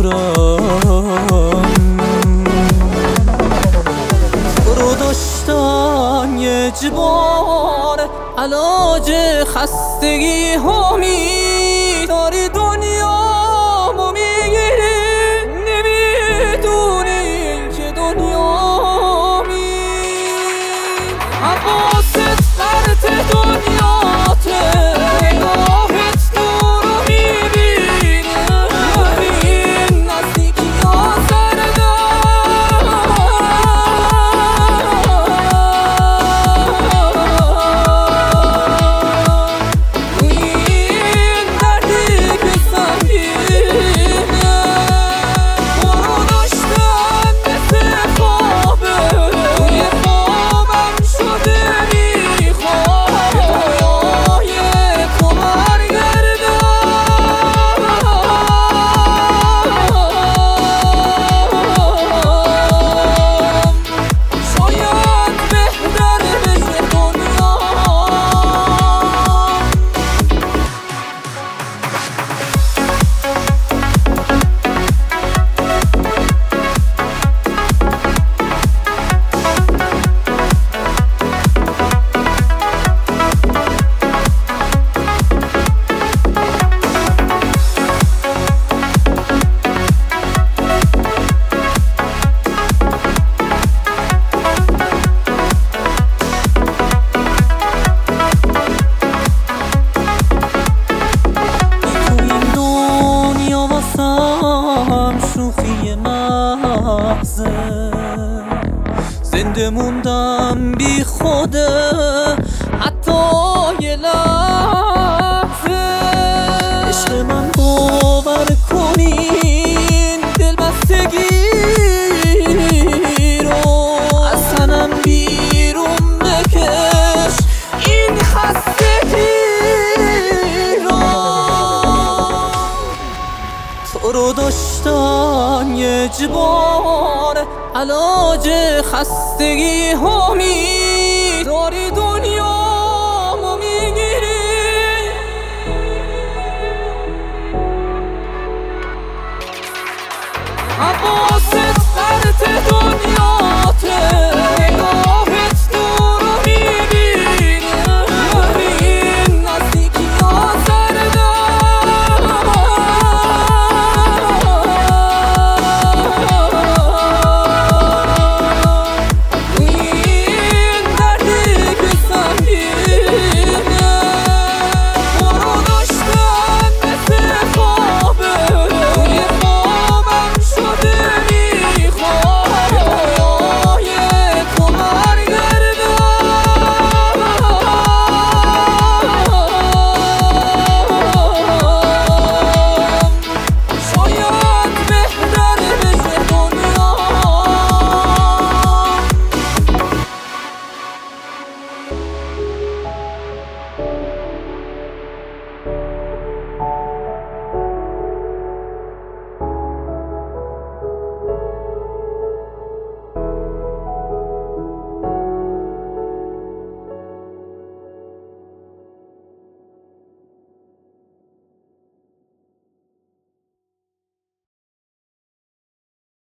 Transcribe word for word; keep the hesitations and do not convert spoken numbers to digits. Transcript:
دورم تو رو داشتن یه جبار علاج خستگی همی داری دنیامو میگیری نمیدونی که دنیا می حواست پرت دنیاته نگاهت دورو میبینه این نزدیکی ها شوخی محضه زنده موندم بی خوده حتی یه لحظه عشق من باور کنین دل بستگی رو از تنم بیرون بکش این خستگی رو تو رو داشتن یه جبار علاج خستگی همی